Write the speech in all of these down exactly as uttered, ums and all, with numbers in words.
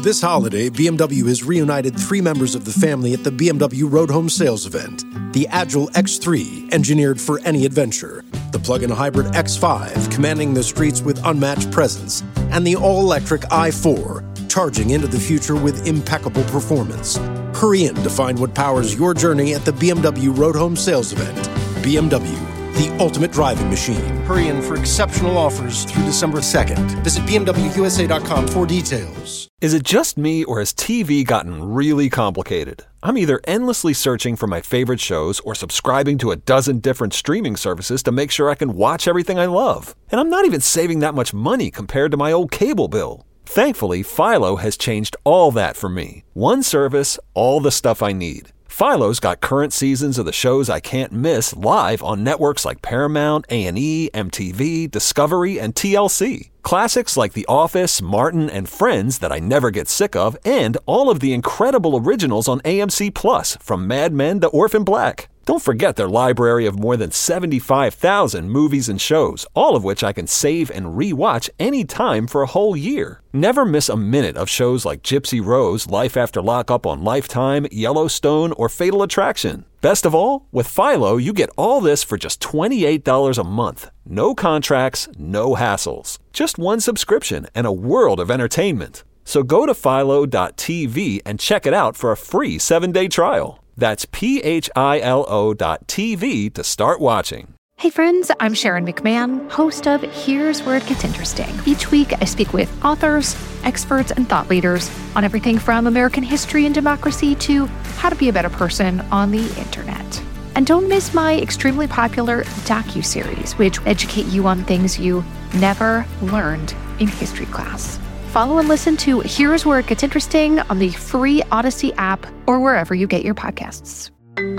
This holiday, B M W has reunited three members of the family at the B M W Road Home Sales event. The Agile X three, engineered for any adventure. The plug-in hybrid X five, commanding the streets with unmatched presence. And the all-electric i four, charging into the future with impeccable performance. Hurry in to find what powers your journey at the B M W Road Home Sales event. B M W, the ultimate driving machine. Hurry in for exceptional offers through December second. Visit B M W U S A dot com for details. Is it just me, or has T V gotten really complicated? I'm either endlessly searching for my favorite shows or subscribing to a dozen different streaming services to make sure I can watch everything I love. And I'm not even saving that much money compared to my old cable bill. Thankfully, Philo has changed all that for me. One service, all the stuff I need. Philo's got current seasons of the shows I can't miss live on networks like Paramount, A and E, M T V, Discovery, and T L C. Classics like The Office, Martin, and Friends that I never get sick of, and all of the incredible originals on A M C Plus, from Mad Men to Orphan Black. Don't forget their library of more than seventy-five thousand movies and shows, all of which I can save and re-watch anytime for a whole year. Never miss a minute of shows like Gypsy Rose, Life After Lockup on Lifetime, Yellowstone, or Fatal Attraction. Best of all, with Philo, you get all this for just twenty-eight dollars a month. No contracts, no hassles. Just one subscription and a world of entertainment. So go to philo dot t v and check it out for a free seven-day trial. That's P H I L O dot T V to start watching. Hey friends, I'm Sharon McMahon, host of Here's Where It Gets Interesting. Each week, I speak with authors, experts, and thought leaders on everything from American history and democracy to how to be a better person on the internet. And don't miss my extremely popular docuseries, which educate you on things you never learned in history class. Follow and listen to Here's Where It Gets Interesting on the free Odyssey app or wherever you get your podcasts.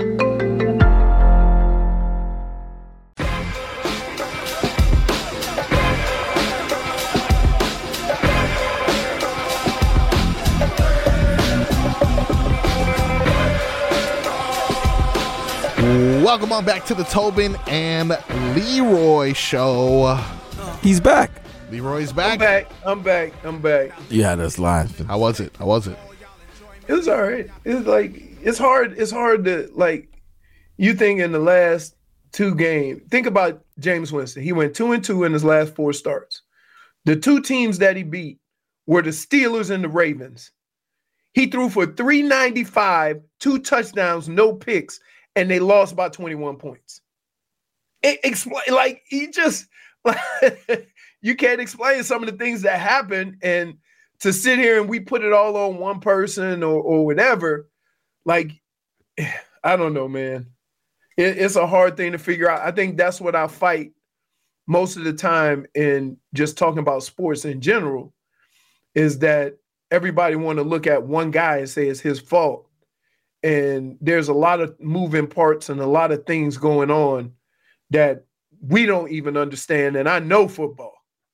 Welcome on back to the Tobin and Leroy show. He's back. Leroy's back. I'm back. I'm back. I'm back. You had us live. How was it? How was it? It was all right. It's like it's hard. It's hard to like. You think in the last two games. Think about Jameis Winston. He went two and two in his last four starts. The two teams that he beat were the Steelers and the Ravens. He threw for three ninety-five, two touchdowns, no picks, and they lost by twenty-one points. It, explain like he just like. You can't explain some of the things that happen, and to sit here and we put it all on one person or, or whatever, like, I don't know, man. It, it's a hard thing to figure out. I think that's what I fight most of the time in just talking about sports in general, is that everybody want to look at one guy and say it's his fault. And there's a lot of moving parts and a lot of things going on that we don't even understand. And I know football.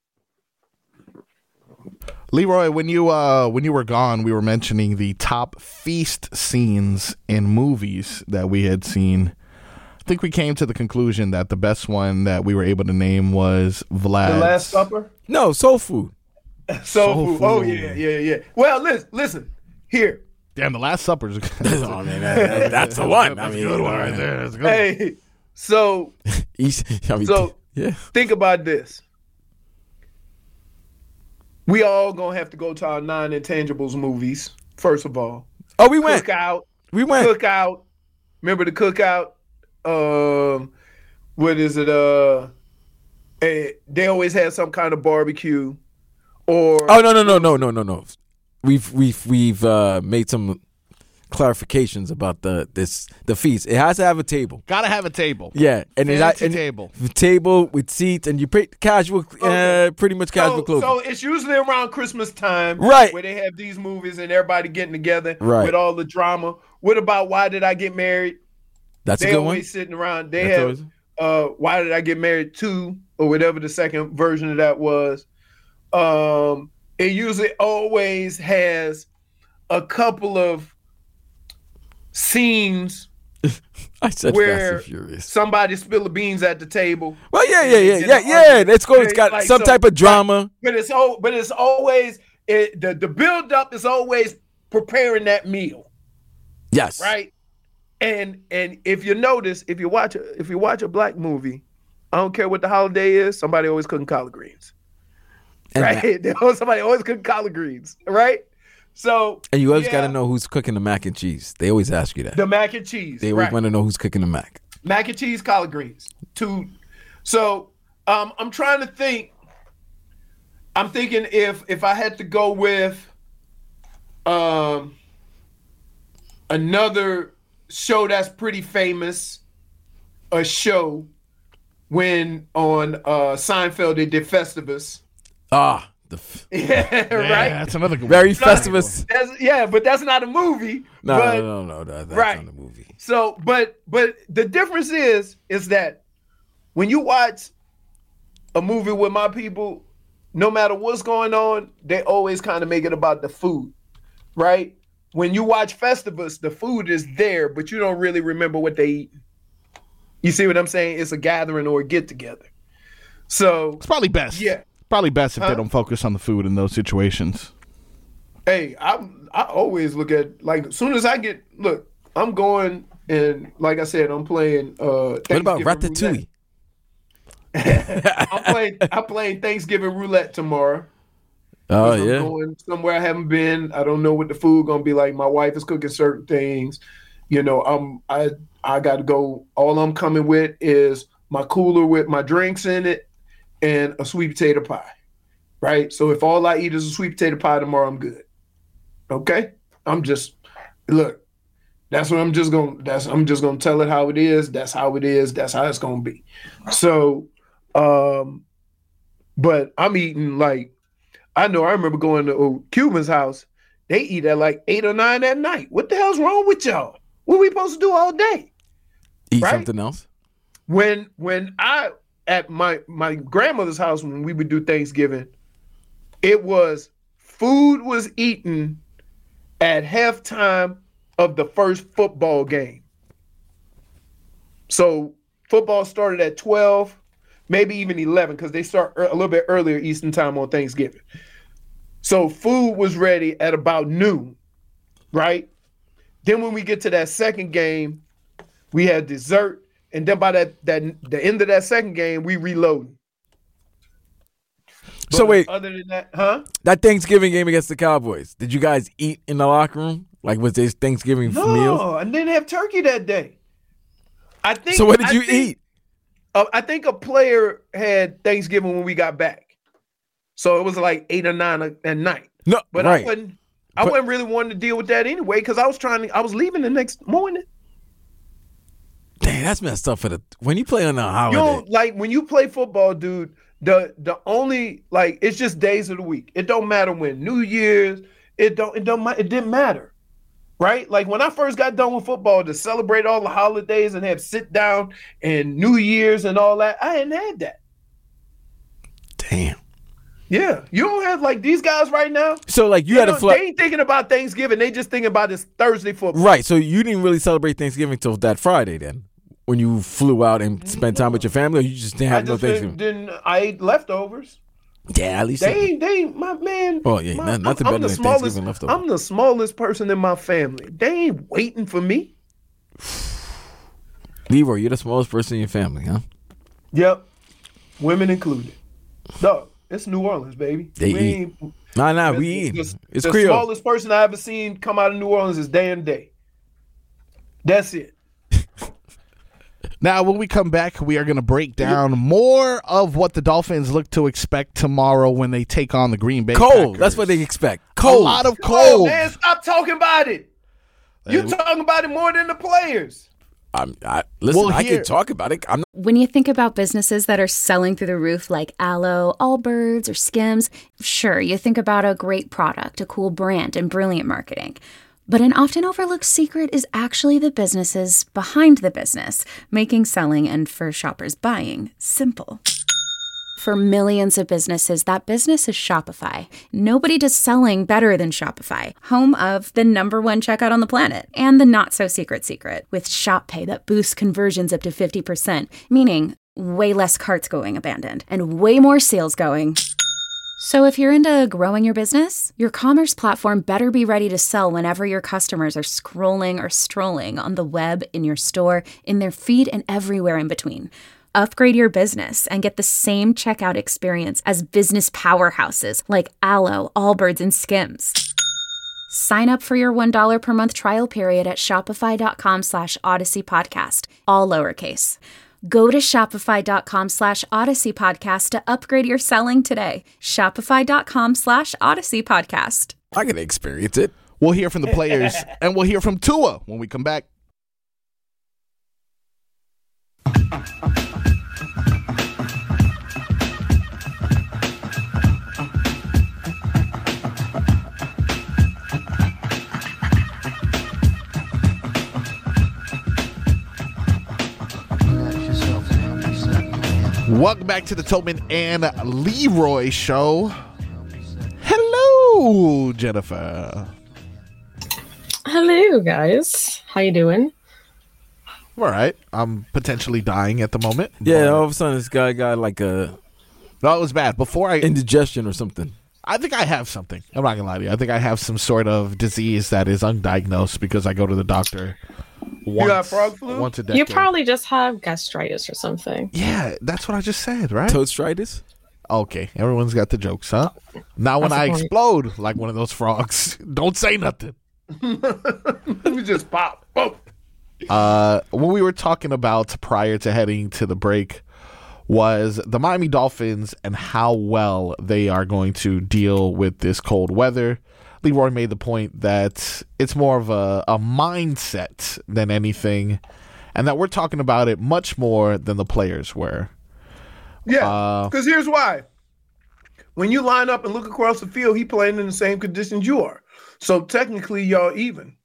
Leroy, when you uh, when you were gone, we were mentioning the top feast scenes in movies that we had seen. I think we came to the conclusion that the best one that we were able to name was Vlad's. The Last Supper? No, Soul Food. Soul, soul food. food. Oh, yeah, yeah, yeah. Well, listen, listen. Here. Damn, The Last Supper's good. Oh, man, that, that's the one. I mean, good one right there. That's a good hey, one. so, I mean, so yeah. Think about this. We all gonna have to go to our non-intangibles movies, first of all. Oh, we went. Cookout. We went. Cookout. Remember the Cookout? Um, what is it? Uh, eh, they always had some kind of barbecue. Or oh no no no no no no no. We've we've we've uh, made some clarifications about the this the feast. It has to have a table. Gotta have a table. Yeah, and it's Fancy and table. Table with seats, and you pay casual, Okay. uh, pretty much casual so, clothing. So it's usually around Christmas time, Right. where they have these movies and everybody getting together Right. with all the drama. What about Why Did I Get Married? That's they a good always one. sitting around. They That's have always- uh, Why Did I Get Married Two or whatever the second version of that was. Um, it usually always has a couple of scenes I said where Fast and Furious. somebody spill the beans at the table. Well, yeah, yeah, yeah, And yeah, then yeah. argue. Let's go. It's got Like, some so- type of drama. But it's oh, but it's always it, the the build up is always preparing that meal. Yes. Right. And and if you notice, if you watch a, if you watch a black movie, I don't care what the holiday is, somebody always cooking collard greens. And right? That, somebody always cooking collard greens. Right. So and you always yeah, got to know who's cooking the mac and cheese. They always ask you that. The mac and cheese. They always right. want to know who's cooking the mac. Mac and cheese, collard greens. Two. So um, I'm trying to think. I'm thinking if if I had to go with um, another show that's pretty famous, a show when on uh, Seinfeld they did Festivus. Ah, the f- yeah, Yeah, right. that's another good very one. Festivus. That's, yeah, but that's not a movie. No, but, no, no, no, no, that's right. not a movie. So, but but the difference is is that when you watch a movie with my people, no matter what's going on, they always kind of make it about the food, right? When you watch Festivus, the food is there, but you don't really remember what they eat. You see what I'm saying? It's a gathering or a get together. So It's probably best. Yeah. Probably best if Huh? they don't focus on the food in those situations. Hey, I I always look at, like, as soon as I get, look, I'm going and, like I said, I'm playing. Uh, What about Thanksgiving Ratatouille? roulette. I'm playing. I'm playing Thanksgiving roulette tomorrow. Oh I'm yeah. going somewhere I haven't been. I don't know what the food gonna be like. My wife is cooking certain things. You know, I'm I I got to go. All I'm coming with is my cooler with my drinks in it and a sweet potato pie. Right. So if all I eat is a sweet potato pie tomorrow, I'm good. Okay. I'm just look. That's what I'm just gonna. That's I'm just gonna tell it how it is. That's how it is. That's how it's gonna be. So, um, but I'm eating like. I know I remember going to uh, Cuban's house. They eat at like eight or nine at night. What the hell's wrong with y'all? What we supposed to do all day? Eat right? something else. When when I at my my grandmother's house when we would do Thanksgiving, it was food was eaten at halftime of the first football game. So football started at twelve. Maybe even eleven, because they start a little bit earlier Eastern time on Thanksgiving. So food was ready at about noon, right? Then when we get to that second game, we had dessert, and then by that that the end of that second game, we reloading. So But wait, other than that, huh? that Thanksgiving game against the Cowboys, did you guys eat in the locker room? Like, was there Thanksgiving No, meals? I didn't have turkey that day. I think. So what did I you think- eat? Uh, I think a player had Thanksgiving when we got back, so it was like eight or nine a- at night. No, But right. I wasn't. I But- wasn't really wanting to deal with that anyway because I was trying to. I was leaving the next morning. Dang, that's messed up for the when you play on a You holiday. don't like when you play football, dude. The the only like it's just days of the week. It don't matter when New Year's. It don't. It don't. ma- It didn't matter. Right? Like when I first got done with football to celebrate all the holidays and have sit down and New Year's and all that, I hadn't had that. Damn. Yeah. You don't have like these guys right now. So like you They had to don't- fly. They ain't thinking about Thanksgiving. They just thinking about this Thursday football. Right. So you didn't really celebrate Thanksgiving till that Friday then, when you flew out and spent time with your family, or you just didn't I have no just didn't, Thanksgiving? didn't. I ate leftovers. Yeah, at least. They ain't. They ain't. My man. Oh, yeah, my, nothing- nothing I'm, better I'm the than smallest. Thanksgiving leftovers. I'm the smallest person in my family. They ain't waiting for me. Leroy, you're the smallest person in your family, huh? Yep, women included. Dog, it's New Orleans, baby. They We eat. ain't- Nah, nah, the- we eat. the- It's the Creole. smallest person I ever seen come out of New Orleans is Dan Day. That's it. Now, when we come back, we are going to break down more of what the Dolphins look to expect tomorrow when they take on the Green Bay Cold. Packers. That's what they expect. A Cold. lot of Come on, cold. man, stop talking about it. You Hey, talking about it more than the players. I'm, I, listen, Well, I here- can talk about it. I'm not. When you think about businesses that are selling through the roof like Aloe, Allbirds, or Skims, sure, you think about a great product, a cool brand, and brilliant marketing. But an often overlooked secret is actually the businesses behind the business, making selling and for shoppers buying simple. For millions of businesses, that business is Shopify. Nobody does selling better than Shopify, home of the number one checkout on the planet and the not-so-secret secret with Shop Pay that boosts conversions up to fifty percent, meaning way less carts going abandoned and way more sales going So if you're into growing your business, your commerce platform better be ready to sell whenever your customers are scrolling or strolling on the web, in your store, in their feed, and everywhere in between. Upgrade your business and get the same checkout experience as business powerhouses like Alo, Allbirds, and Skims. Sign up for your one dollar per month trial period at shopify.com slash Odyssey Podcast, all lowercase. Go to shopify.com slash Odyssey Podcast to upgrade your selling today. Shopify.com slash Odyssey Podcast. I can experience it. We'll hear from the players, and we'll hear from Tua when we come back. Welcome back to the Tobin and Leroy Show. Hello, Jennifer. Hello, guys. How you doing? All right. I'm potentially dying at the moment. Yeah, all of a sudden this guy got like a No, it was bad. Before I indigestion or something. I think I have something. I'm not gonna lie to you. I think I have some sort of disease that is undiagnosed because I go to the doctor once, You got frog flu? once a decade. You probably just have gastritis or something. Yeah, that's what I just said, right? Toadstritis? Okay, everyone's got the jokes, huh? Now when That's I the point. explode like one of those frogs, don't say nothing. Let me just pop. Oh. Uh, when we were talking about prior to heading to the break was the Miami Dolphins and how well they are going to deal with this cold weather. Leroy made the point that it's more of a, a mindset than anything, and that we're talking about it much more than the players were. Yeah, because here's why. When you line up and look across the field, he playing in the same conditions you are. So technically, y'all even.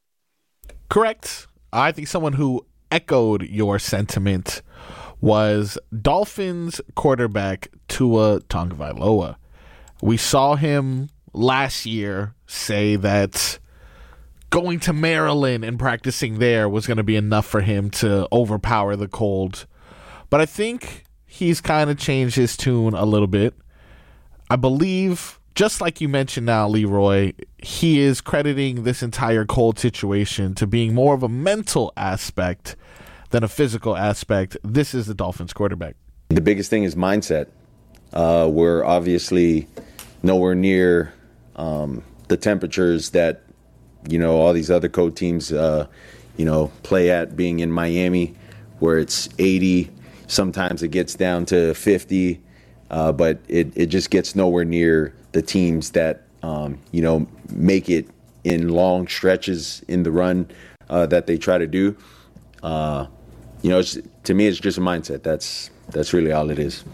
Correct. I think someone who echoed your sentiment was Dolphins quarterback Tua Tagovailoa. We saw him last year say that going to Maryland and practicing there was going to be enough for him to overpower the cold. But I think he's kind of changed his tune a little bit. I believe, just like you mentioned now, Leroy, he is crediting this entire cold situation to being more of a mental aspect than a physical aspect. This is the Dolphins quarterback. The biggest thing is mindset. Uh, we're obviously nowhere near um, the temperatures that, you know, all these other cold teams, uh, you know, play at, being in Miami where it's eighty. Sometimes it gets down to fifty, uh, but it, it just gets nowhere near the teams that, um, you know, make it in long stretches in the run uh, that they try to do. Uh, you know, it's, to me, it's just a mindset. That's that's really all it is.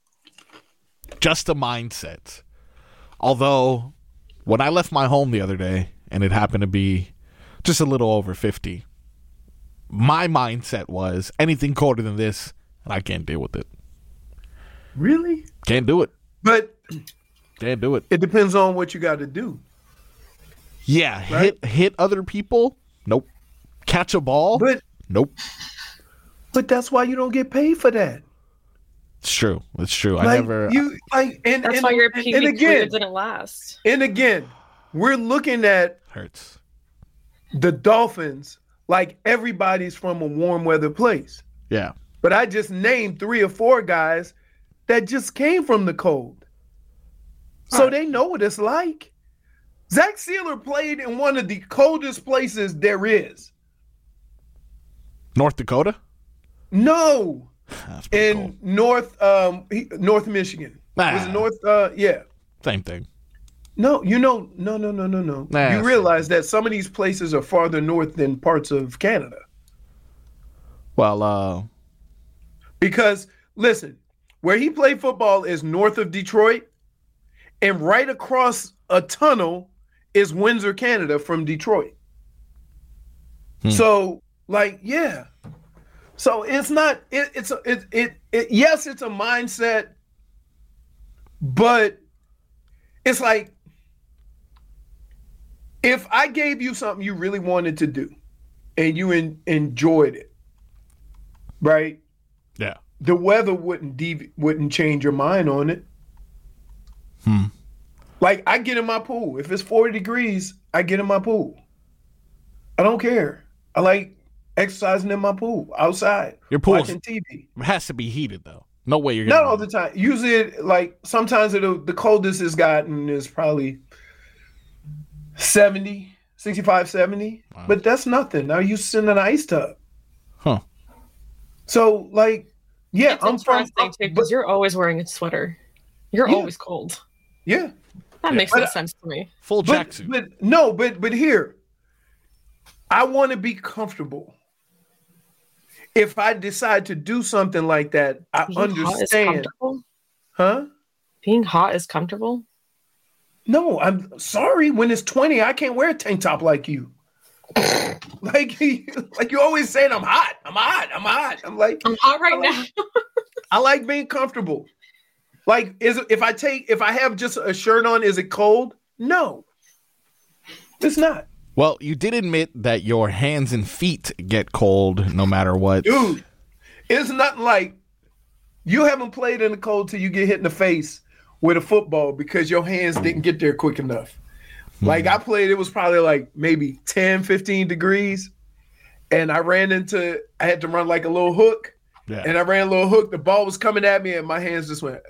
Just a mindset. Although, when I left my home the other day, and it happened to be just a little over fifty, my mindset was anything colder than this, and I can't deal with it. Really? Can't do it. But Can't do it. it depends on what you got to do. Yeah, Right? hit hit other people? Nope. Catch a ball? But Nope. but that's why you don't get paid for that. It's true. It's true. I Like, never. you like and That's and, why your and, P and V career again didn't last. and again, we're looking at hurts. the Dolphins like everybody's from a warm weather place. Yeah. But I just named three or four guys that just came from the cold. So they know what it's like. Zach Sealer played in one of the coldest places there is. North Dakota? No, That's pretty in cool. North um he- North Michigan. Ah. Was it North? Uh, yeah. Same thing. No, you know, no, no, no, no, no. Nah, you same realize that some of these places are farther north than parts of Canada. Well, uh, Because listen, where he played football is north of Detroit, and right across a tunnel is Windsor, Canada, from Detroit. Hmm. So, like, yeah. So it's not. It, it's a, it, it it. Yes, it's a mindset, but it's like if I gave you something you really wanted to do, and you en- enjoyed it, right? yeah. The weather wouldn't devi- wouldn't change your mind on it. Hmm. Like, I get in my pool. If it's forty degrees, I get in my pool. I don't care. I like exercising in my pool, outside, Your pool watching T V. has to be heated, though. No way you're Not gonna all the time. Usually, it, like, sometimes it'll, the coldest it's gotten is probably seventy, sixty-five, seventy. Wow. But that's nothing. Now you sit in an ice tub. Huh. So, like, yeah, It's I'm from, interesting too but, because you're always wearing a sweater. You're Yeah. always cold. yeah. That makes But, no uh, sense to me. full But, jacksuit. but no, but but here, I want to be comfortable. If I decide to do something like that, I Being hot is understand. comfortable. Huh? Being hot is comfortable. No, I'm sorry. When it's twenty, I can't wear a tank top like you. like, like you always saying, I'm hot. I'm hot. I'm hot. I'm like, I'm hot right I like, now. I like being comfortable. Like, is it, if I take if I have just a shirt on, is it cold? No, it's not. Well, you did admit that your hands and feet get cold no matter what. Dude, it's nothing like you haven't played in the cold till you get hit in the face with a football because your hands didn't get there quick enough. Like, I played, it was probably like maybe ten, fifteen degrees. And I ran into, I had to run like a little hook. Yeah. And I ran a little hook. The ball was coming at me and my hands just went,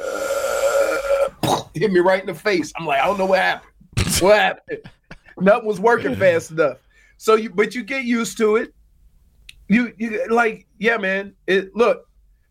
uh, hit me right in the face. I'm like, I don't know what happened. What happened? Nothing was working fast enough. So you, but you get used to it. You, you like, yeah, man. It look,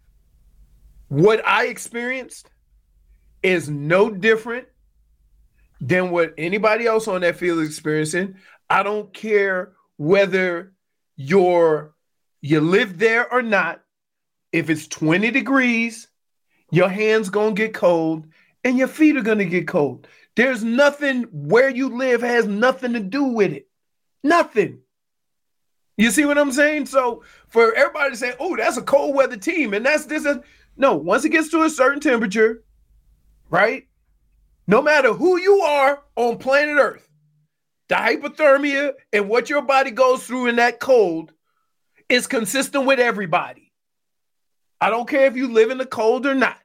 what I experienced is no different than what anybody else on that field is experiencing. I don't care whether you're you live there or not. If it's twenty degrees, your hands gonna get cold and your feet are gonna get cold. There's nothing where you live has nothing to do with it. Nothing. You see what I'm saying? So for everybody to say, oh, that's a cold weather team, and that's this. Is, no, once it gets to a certain temperature, right? No matter who you are on planet Earth, the hypothermia and what your body goes through in that cold is consistent with everybody. I don't care if you live in the cold or not.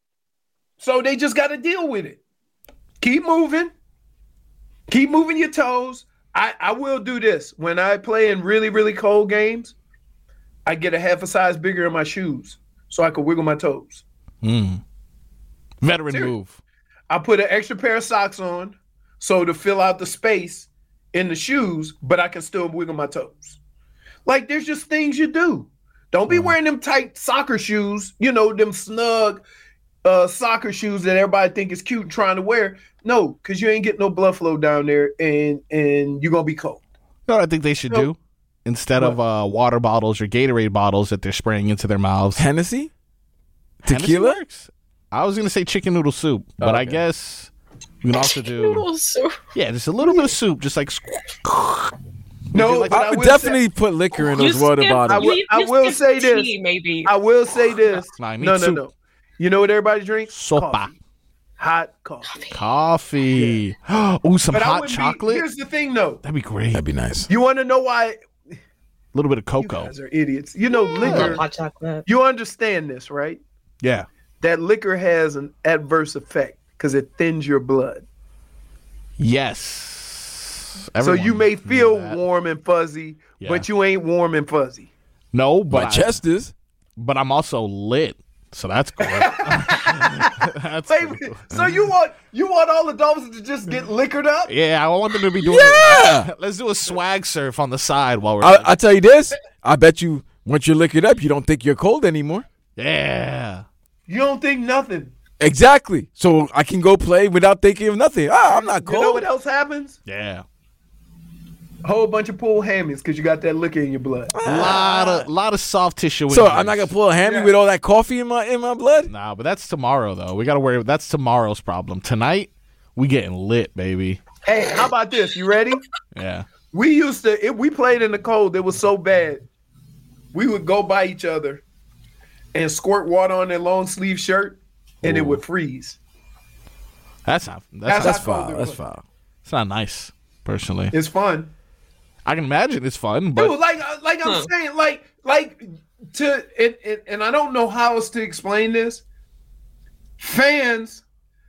So they just got to deal with it. Keep moving. Keep moving your toes. I, I will do this. When I play in really, really cold games, I get a half a size bigger in my shoes so I can wiggle my toes. Mm. Veteran Seriously. move. I put an extra pair of socks on so to fill out the space in the shoes, but I can still wiggle my toes. Like, there's just things you do. Don't be wearing them tight soccer shoes, you know, them snug uh, soccer shoes that everybody think is cute and trying to wear. No, because you ain't getting no blood flow down there and and you're going to be cold. You know what I think they should No. do? Instead of uh, water bottles or Gatorade bottles that they're spraying into their mouths. Hennessy? Hennessy Tequila? works. I was going to say chicken noodle soup, but I Okay. guess we can also do... Noodle soup. Yeah, just a little bit of soup, just like... No, like- but I would will definitely say, put liquor in You those water skip- bottles. I will- you- I you will skip say the this. tea, maybe. I will say this. Nah, I need no, no, soup. no. You know what everybody drinks? Sopa. Coffee. Hot coffee. Coffee. Ooh, some But I hot wouldn't chocolate. Be, here's the thing, though. That'd be great. That'd be nice. You want to know why? A little bit of You cocoa. guys are idiots. You know, I love liquor. hot chocolate. You understand this, right? Yeah. That liquor has an adverse effect because it thins your blood. Yes. so you Everyone may knew feel that. warm and fuzzy, Yeah. but you ain't warm and fuzzy. No, but My I- chest is. but I'm also lit, so that's cool. that's Wait, pretty cool. so you want you want all the dolphins to just get liquored up? Yeah, I want them to be doing Yeah. it. Let's do a swag surf on the side while we're. I, I tell you this. I bet you once you lick it up, you don't think you're cold anymore. yeah. You don't think nothing. Exactly. So I can go play without thinking of nothing. Ah, I'm not You know cold. what else happens? Yeah. A whole bunch of pull hammies because you got that liquor in your blood. A lot of lot of soft tissue. So injuries. I'm not gonna pull a hammy Yeah. with all that coffee in my in my blood. Nah, but that's tomorrow though. We gotta worry. That's tomorrow's problem. Tonight, we getting lit, baby. Hey, how about this? You ready? Yeah. We used to, if we played in the cold, it was so bad. We would go by each other and squirt water on their long sleeve shirt, and it Ooh. would freeze. That's not. That's, That's not, That's how cold foul. it That's was. foul. it's not nice. Personally, It's fun. I can imagine it's fun, but Dude, like, like I'm Huh. saying, like, like to, and, and, and I don't know how else to explain this. Fans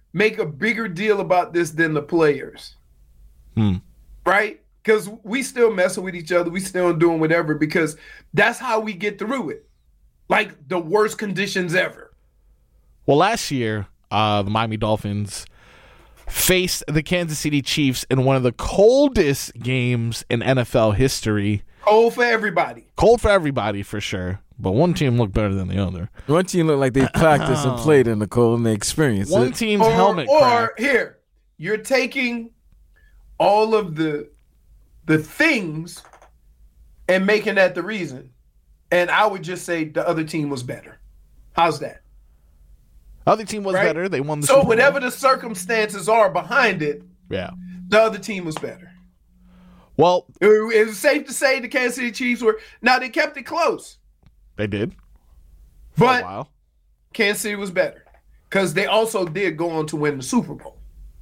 make a bigger deal about this than the players. Hmm. Right? Because we still messing with each other. We still doing whatever because that's how we get through it. Like the worst conditions ever. Well, last year, uh, the Miami Dolphins faced the Kansas City Chiefs in one of the coldest games in N F L history. Cold for everybody. Cold for everybody, for sure. But one team looked better than the other. One team looked like they practiced and played in the cold and they experienced One it. team's Or, helmet or cracked. here, you're taking all of the the things and making that the reason. And I would just say the other team was better. How's that? Other team was Right? better. They won the So Super Bowl. whatever the circumstances are behind it, Yeah. the other team was better. Well, It, it was safe to say the Kansas City Chiefs were. Now they kept it close, they did. For a but while. Kansas City was better because they also did go on to win the Super Bowl.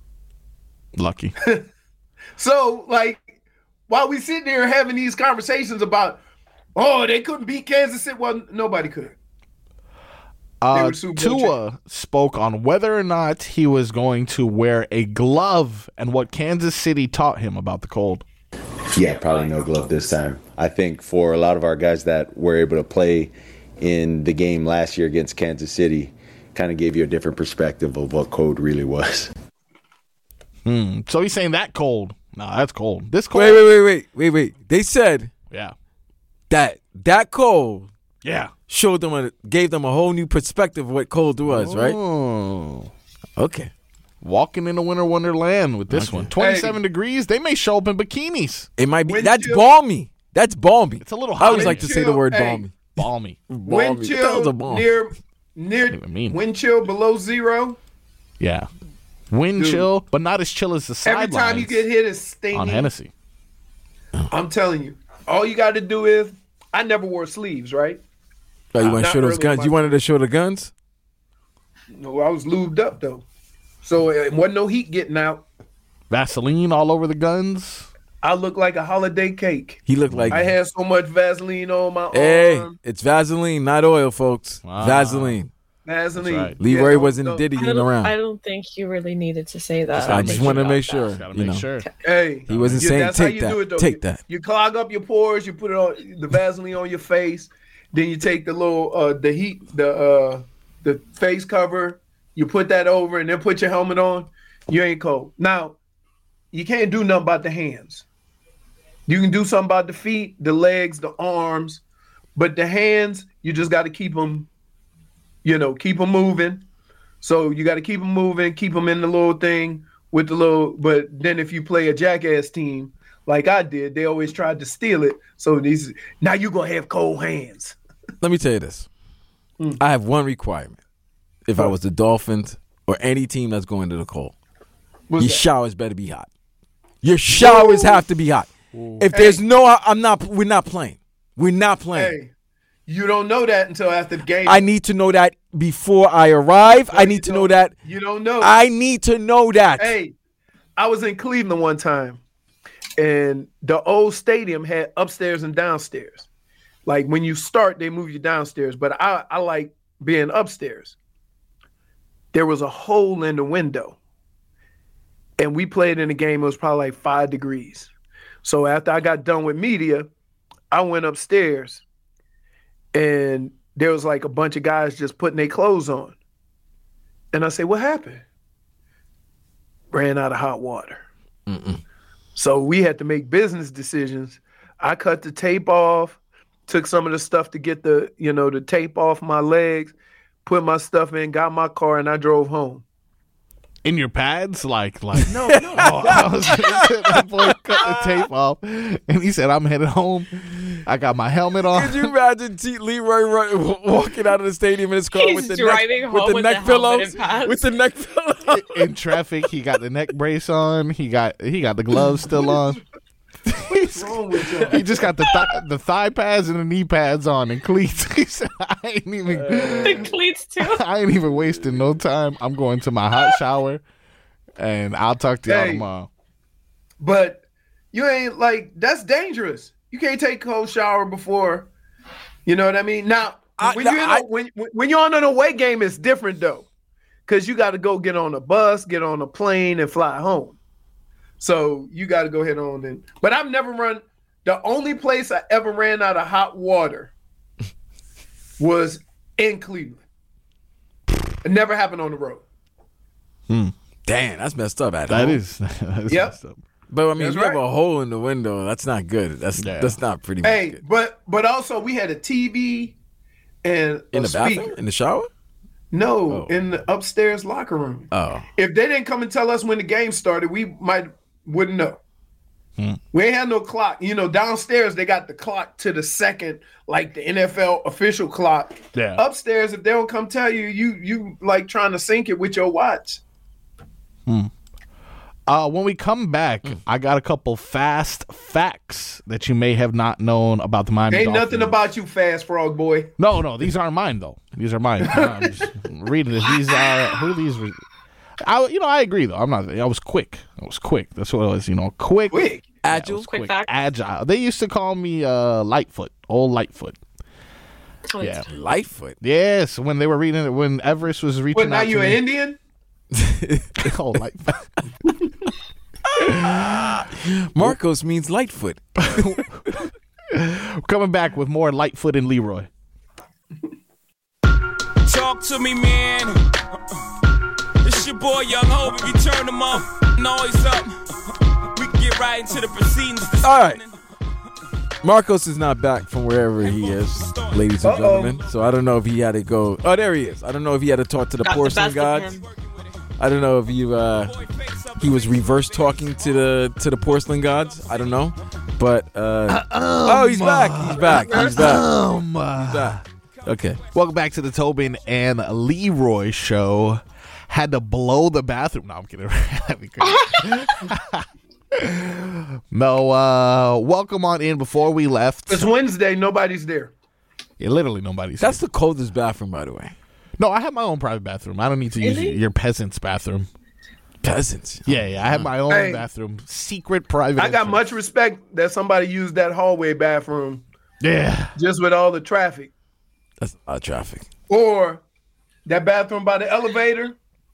Lucky. So, like, while we sitting there having these conversations about, oh, they couldn't beat Kansas City, well, nobody could. Uh, were Super Bowl Tua spoke on whether or not he was going to wear a glove and what Kansas City taught him about the cold. Yeah, probably no glove this time. I think for a lot of our guys that were able to play in the game last year against Kansas City, kind of gave you a different perspective of what cold really was. Hmm. So he's saying that cold. No, that's cold. This cold. Wait, wait, wait, wait, wait, wait. They said Yeah. that that cold Yeah. showed them a gave them a whole new perspective of what cold was, right? Oh. Okay. Walking in a winter wonderland with this Okay. one. twenty-seven degrees. They may show up in bikinis. It might be Wind that's chill. balmy. That's balmy. It's a little I hot. always Wind like to say the chill, word hey. balmy. Balmy. Wind Balmy. That was chill a bomb. near, near even mean? wind chill below zero. Yeah. Wind Dude. chill, but not as chill as the sidelines. Every time you get hit, it's stinging. on Hennessy. I'm telling you, all you got to do is, I never wore sleeves, right? Oh, you want to Not show those early in guns? my You wanted to show the guns? No, I was lubed up though, so it wasn't no heat getting out. Vaseline all over the guns. I looked like a holiday cake. He looked like I had so much Vaseline on my Hey, arm. it's Vaseline, not oil, folks. Wow. Vaseline. Vaseline. right. Leroy don't- wasn't don't- diddying I don't, around. I don't think you really needed to say that. I just wanted to make about sure. Gotta You make know, sure. Hey, he wasn't you- saying that's how take you that. do it, though. Take You- that. You clog up your pores. You put it on the Vaseline on your face. Then you take the little uh, the heat the uh, the face cover. You put that over and then put your helmet on. You ain't cold. Now you can't do nothing about the hands. You can do something about the feet, the legs, the arms, but the hands you just got to keep them. You know, keep them moving. So you got to keep them moving, keep them in the little thing with the little. But then if you play a jackass team like I did, they always tried to steal it. So these now you're gonna have cold hands. Let me tell you this. Hmm. I have one requirement. If I was the Dolphins or any team that's going to the cold, What's your that? showers better be hot. Your showers have to be hot. If there's no, I'm not. We're not playing. We're not playing. Hey, you don't know that until after the game. I need to know that before I arrive. I You need to know don't- that. You don't know. I need to know that. Hey, I was in Cleveland one time, and the old stadium had upstairs and downstairs. Like when you start, they move you downstairs, but I, I like being upstairs. There was a hole in the window, and we played in a game. It was probably like five degrees. So after I got done with media, I went upstairs, and there was like a bunch of guys just putting their clothes on. And I said, "What happened?" Ran out of hot water. Mm-mm. So we had to make business decisions. I cut the tape off, took some of the stuff to get the, you know, the tape off my legs, put my stuff in, got my car, and I drove home. In your pads? Like, like. No, no. Oh, I was gonna say, that boy cut the tape off, and he said, "I'm headed home. I got my helmet on." Could you imagine T- Leroy run, walking out of the stadium in his car He's with the driving neck, home with the with neck the helmet pillows, and pads. with the neck pillows? In traffic, he got the neck brace on. He got he got the gloves still on. What's wrong with you? He just got the th- the thigh pads and the knee pads on and cleats. He said, "I ain't even The cleats too. I ain't even wasting no time. I'm going to my hot shower, and I'll talk to y'all Hey. tomorrow." But you ain't like, that's dangerous. You can't take a cold shower before, you know what I mean? Now, I- when, you're in I- a, when, when you're on an away game, it's different though. because you got to go get on a bus, get on a plane, and fly home. So you got to go ahead on and. But I've never run. The only place I ever ran out of hot water was in Cleveland. It never happened on the road. Hmm. Damn, that's messed up. At That home. is, that is Yep. messed up. But I mean, That's if you right. have a hole in the window, that's not good. That's Yeah. that's not pretty much Hey, good. but but also we had a T V and In a the bathroom, speaker. in the shower. No, Oh. in the upstairs locker room. Oh, If they didn't come and tell us when the game started, we might wouldn't know. Hmm. We ain't had no clock. You know, downstairs they got the clock to the second, like the N F L official clock. Yeah. Upstairs, if they don't come tell you, you you like trying to sync it with your watch. Uh, when we come back, I got a couple fast facts that you may have not known about the Miami Ain't Dolphins. nothing about you, fast frog boy. No, no, these aren't mine though. These are mine. I'm just reading it. These are who are these? Re- I, you know, I agree though. I'm not. I was quick. I was quick. That's what it was. You know, quick, Quick. agile. Quick fact. agile. They used to call me uh, Lightfoot, old Lightfoot. Oh, Yeah. Lightfoot. Yes, when they were reading it, when Everest was reaching What, now out to you an me. Indian? Oh, Lightfoot. Marcos means Lightfoot. Coming back with more Lightfoot and Leroy. Talk to me, man. It's your boy Young Hope. If you turn them up, noise up, we can get right into the proceedings. This All right. morning. Marcos is not back from wherever he is, ladies and Uh-oh. gentlemen. So I don't know if he had to go. Oh, there he is. I don't know if he had to talk to the Got the porcelain best of gods. him. I don't know if you uh, he was reverse talking to the to the porcelain gods. I don't know, but uh, oh, he's back. He's back. He's back. Um, He's back. Okay. Welcome back to the Tobin and Leroy show. Had to blow the bathroom. No, I'm kidding. That'd be crazy. No, uh, welcome on in. Before we left, It's Wednesday. Nobody's there. yeah, literally nobody's. That's here. the coldest bathroom, by the way. No, I have my own private bathroom. I don't need to use Really? your peasant's bathroom. Peasants. Yeah, yeah, I have my own Hey. bathroom, secret private. I got entrance. much respect that somebody used that hallway bathroom Yeah, just with all the traffic. That's a lot of traffic. Or that bathroom by the elevator.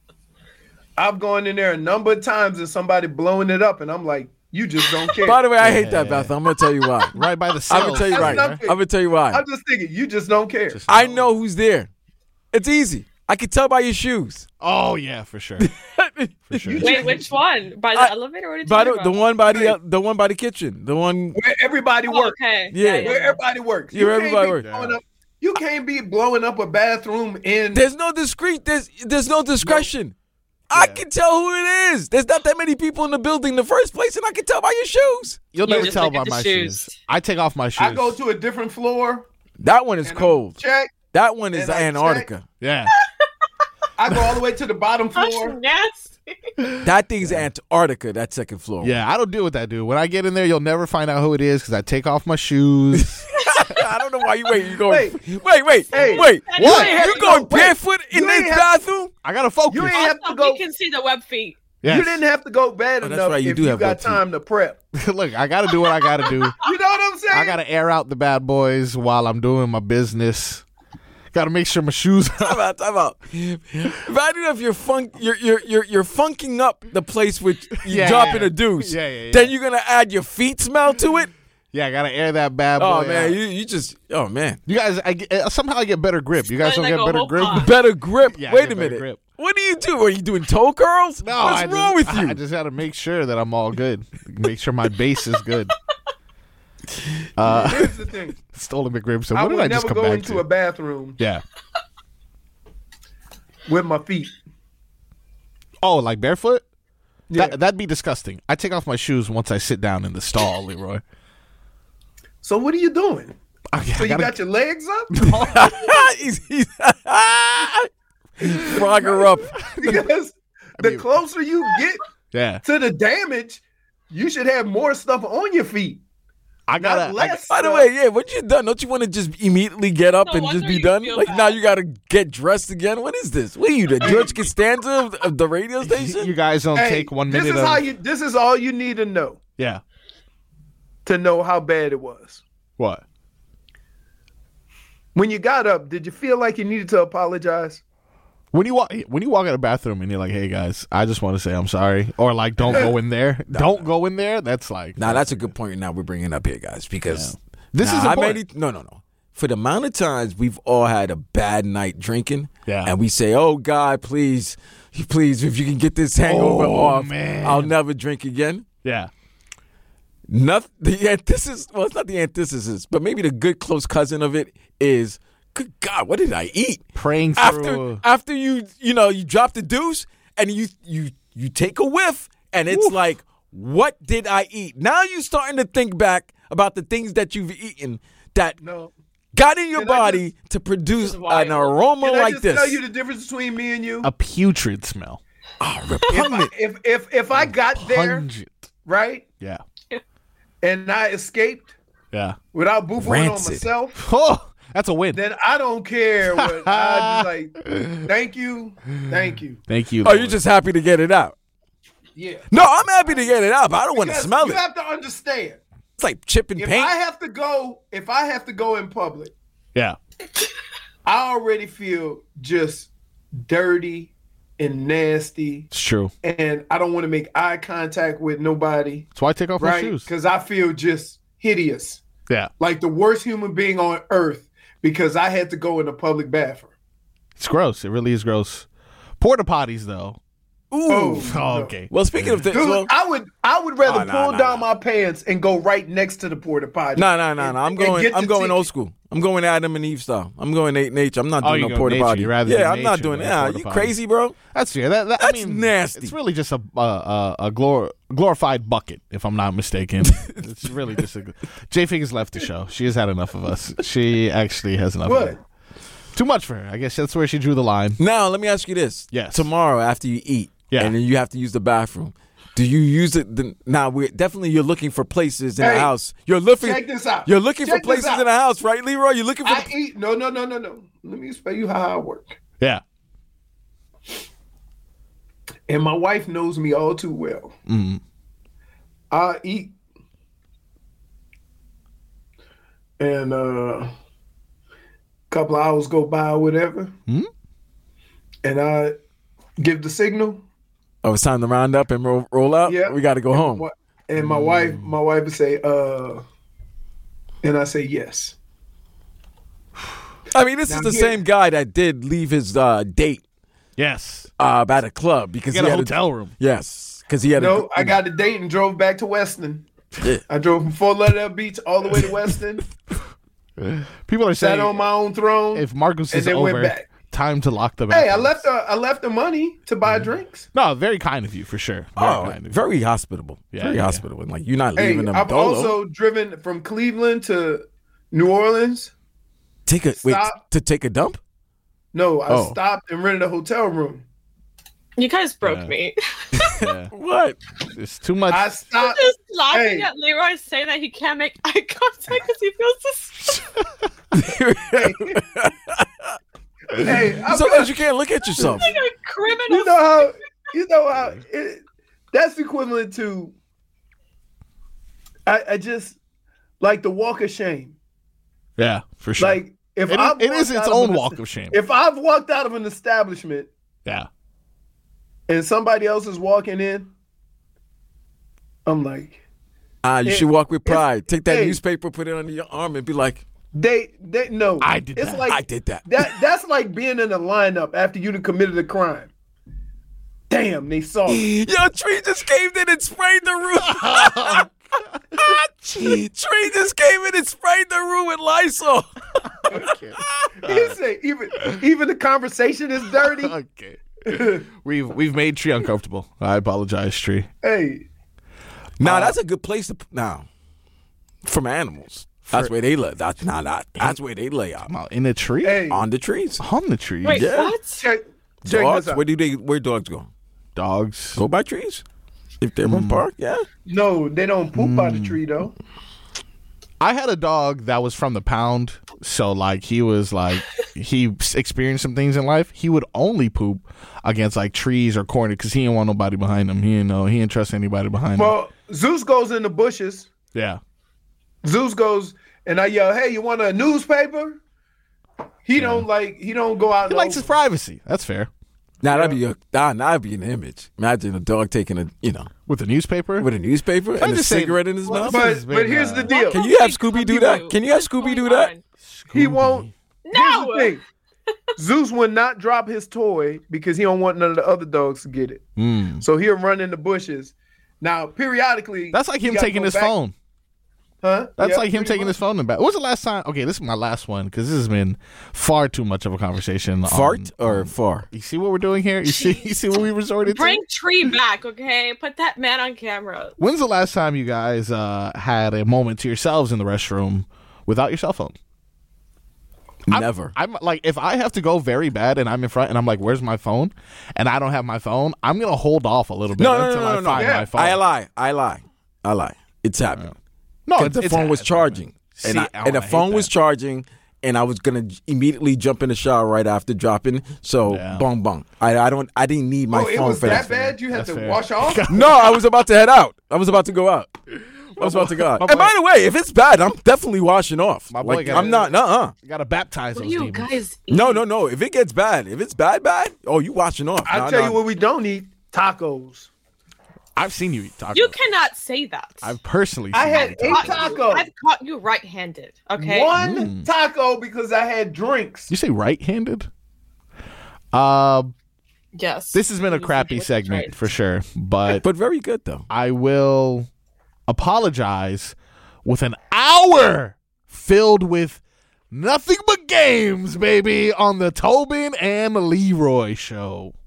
I've gone in there a number of times and somebody blowing it up, and I'm like, you just don't care. By the way, I hate that bathroom. I'm gonna tell you why. right by the I'm cells. gonna tell you That's right. nothing. I'm gonna tell you why. I'm just thinking, you just don't care. I know who's there. It's easy. I can tell by your shoes. Oh yeah, for sure, for sure. Wait, which one? By the I- elevator or did By you the, talk the about? one by the the one by the kitchen. The one. Where everybody Oh, works. okay. Yeah. Where everybody works. Yeah, where can't everybody be works. blowing up- you can't be blowing up a bathroom in. There's no discreet. There's there's no discretion. I can tell who it is. There's not that many people in the building in the first place, and I can tell by your shoes. You'll You never just tell look at by the my shoes. shoes. I take off my shoes. I go to a different floor. That one is and cold. Check. That one is and I Antarctica. yeah. I go all the way to the bottom That's floor. nasty. That thing's Antarctica. That second floor. Yeah, I don't deal with that, dude. When I get in there, you'll never find out who it is because I take off my shoes. I don't know why you wait. You going? Wait. Wait, wait, Hey. wait. You What? ain't have You to going go- wait. barefoot in You this ain't have- bathroom? I gotta focus. You ain't have to Also, go. we can see the web feet. Yes. You didn't have to go bad Oh, that's enough right, you if do you have got web feet. time to prep. Look, I gotta do what I gotta do. You know what I'm saying? I gotta air out the bad boys while I'm doing my business. Gotta make sure my shoes. Time out, time out. If I don't know if you're funk, you're you're you're you're funking up the place with you Yeah, dropping yeah. a deuce. Yeah, yeah, yeah. Then you're gonna add your feet smell to it. Yeah, I gotta air that bad boy. Oh man, out. you you just oh man, You guys, I get, uh, somehow I get better grip. You guys don't Like get a better whole grip. pot. better grip. Yeah, I Wait get a better minute. grip. What do you do? Are you doing toe curls? No, What's I wrong just, with you? I just gotta make sure that I'm all good. Make sure my base is good. Uh, Here's the thing. Stolen McRib. So I what did would I just never come go back into to? a bathroom Yeah. with my feet. Oh, like barefoot? Yeah. That, that'd be disgusting. I take off my shoes once I sit down in the stall, Leroy. So what are you doing? Okay, So I you gotta- got your legs up? he's, he's Frogger up. Because the mean- closer you get yeah. to the damage, you should have more stuff on your feet. I Not gotta. I, less. By the stuff. way, yeah, what you done? Don't you want to just immediately get up No and wonder just be you done? feel Like bad. now you got to get dressed again. What is this? What are you, the George Costanza of, of the radio station? you guys don't Hey, take one this minute is of. how you. This is all you need to know yeah. to know how bad it was. What? When you got up, did you feel like you needed to apologize? When you walk when you walk in a bathroom and you're like, "Hey guys, I just want to say I'm sorry," or like, "Don't go in there, No, don't no. go in there." That's like, Now that's a good point. Now we're bringing up here, guys, because Yeah. This now, is I important. made it, no, no, no. For the amount of times we've all had a bad night drinking, Yeah. and we say, "Oh God, please, please, if you can get this hangover Oh, off, man. I'll never drink again." yeah, Nothing. The antithesis. Well, it's not the antithesis, but maybe the good close cousin of it is, "Good God, what did I eat?" praying After through. after you you know you drop the deuce and you you you take a whiff and it's like, what did I eat? Now you're starting to think back about the things that you've eaten that No. got in your Can I body to produce is wild. an aroma Can I like just this. tell you the difference between me and you? a putrid smell. If I, if if if I got there Pungent. right Yeah, and I escaped yeah. without boo-booing on Rancid. myself, Oh, that's a win. then I don't care what I just like. Thank you, thank you. Thank you. Oh, Lord. you're just happy to get it out. Yeah. No, I'm happy to get it out, but I don't want to Because smell you it. have to understand. It's like chipping If paint. I have to go, if I have to go in public, yeah. I already feel just dirty and nasty, It's true. and I don't want to make eye contact with nobody, That's why I take off my right? shoes. Because I feel just hideous, Yeah, like the worst human being on earth, because I had to go in a public bathroom. it's gross. It really is gross. Porta potties, though. Ooh. Oh, Oh, no. okay. Well, speaking of things, Dude, well, I would I would rather Oh, nah, pull nah, down nah. my pants and go right next to the porta potty. no, no, no, no. I'm and going. get I'm the going ticket. old school. I'm going Adam and Eve style. I'm going Nate nature. I'm not Oh, doing you no go porta nature. potty. You'd rather Yeah, do I'm not nature doing than that. porta You potty. crazy, bro? That's fair. That, that, That's I mean, nasty. It's really just a a, a, a glor- glorified bucket, if I'm not mistaken. It's really just a. J Fig has left the show. She has had enough of us. She actually has enough. What? Of it. Too much for her. I guess that's where she drew the line. Now, let me ask you this. Yes. Tomorrow, after you eat, Yeah. and then you have to use the bathroom, do you use it? The, now, we're definitely you're looking for places in Hey, the house. You're looking. check this out. You're looking Check for places this out. in the house, right, Leroy? You're looking for. I the, eat no no no no no. Let me explain you how I work. Yeah. And my wife knows me all too well. Mm. I eat, and uh, a couple of hours go by or whatever, Hmm? and I give the signal. oh, it's time to round up and roll, roll out. Yeah, we got to go and home. My, and my wife, my wife would say, uh, and I say yes. I mean, this Now is the here- same guy that did leave his uh, date Yes. uh, at a club because You he got a had hotel room. Yes, because he had. No, a, I got a date and drove back to Weston. Yeah. I drove from Fort Lauderdale Beach all the way to Weston. People are saying Sat on my own throne. if Marcus and is then went over, back. time to lock the Hey, I bathrooms. left. Uh, I left the money to buy drinks. No, very kind of you for sure. Very Oh, kind of you. very hospitable. Yeah, very yeah. hospitable. Like you're not Hey, leaving them I've dolo. also driven from Cleveland to New Orleans. take a wait stop. to take a dump. No, I Oh. stopped and rented a hotel room. You guys broke Yeah. me. Yeah. What? It's too much. I I'm stopped. just laughing Hey. at Leroy saying that he can't make eye contact because he feels this Hey, I'm Sometimes you can't look at yourself. like a criminal. you know how you know how it, that's equivalent to. I, I just like the walk of shame. yeah, for sure. Like if It is- I've it is walked its out own an- walk of shame. If I've walked out of an establishment yeah. and somebody else is walking in, I'm like, Ah, you It- should walk with pride. Take that hey. newspaper, put it under your arm, and be like, they they no. I did it's that. Like "I did that." That that's like being in a lineup after you've committed a crime. Damn, they saw me. Yo, Tree just came in and sprayed the room. Tree just came in and sprayed the room with Lysol. He say even even the conversation is dirty. Okay. We've we've made Tree uncomfortable. I apologize, Tree. Hey, Now that's a good place to now from animals. That's For- where they live. That's not that. That's where they lay out Come on, in a tree? hey, on the trees. On the tree. Wait, Yeah. what? check check Dogs. this out. Where do they? Where dogs go? Dogs. Go by trees. If they're in park, yeah. No, they don't poop by the tree though. I had a dog that was from the pound, so like he was like he experienced some things in life. He would only poop against like trees or corner because he didn't want nobody behind him. He didn't know he didn't trust anybody behind him. Well, Zeus goes in the bushes. Yeah, Zeus goes and I yell, "Hey, you want a newspaper?" He don't like. He don't go out. he in likes the his privacy. That's fair. Now that'd be a nah, now that'd be an image. Imagine a dog taking a you know with a newspaper, with a newspaper and a just say- cigarette in his But mouth. but, but here's the deal. Can you have Scooby do that? Can you have Scooby do that? He won't. Here's No. the thing. Zeus would not drop his toy because he don't want none of the other dogs to get it. Mm. So he'll run in the bushes. Now, periodically, That's like he him gotta taking go his back- phone. Huh? That's Yeah, like him pretty taking his much. phone in back. What was the last time? Okay, this is my last one because this has been far too much of a conversation. Fart on- or far? You see what we're doing here? You see, you see what we resorted Bring to? Tree back, okay? Put that man on camera. When's the last time you guys uh, had a moment to yourselves in the restroom without your cell phone? Never. I'm, I'm like, if I have to go very bad and I'm in front and I'm like, "Where's my phone?" and I don't have my phone, I'm gonna hold off a little bit No, no, until no, no, I no. find Yeah. my phone. I lie. I lie. I lie. It's happened. no, No, it's, the it's phone was happening. charging, See, and I, oh, and the I hate phone was that. charging, and I was gonna j- immediately jump in the shower right after dropping. So, Yeah. bong bong. I, I don't. I didn't need my Oh, it phone was for that that. bad? You had That's to fair. wash off? No, I was about to head out. I was about to go out. I was about to go out. my And by boy- the way, if it's bad, I'm definitely washing off. My boy Like, got- I'm not. Uh uh You gotta baptize What do those you demons. guys No, no, no. If it gets bad, if it's bad, bad. Oh, you washing off? I'll Nah, tell nah. you what we don't eat: tacos. I've seen you eat tacos. You cannot say that. I've personally. I seen had you eight eat Caught you- tacos. I've caught you right-handed, okay? One taco because I had drinks. You say right-handed? Uh, Yes. this has been a You crappy said segment right. for sure, but But very good though. I will apologize with an hour filled with nothing but games, baby, on the Tobin and Leroy show.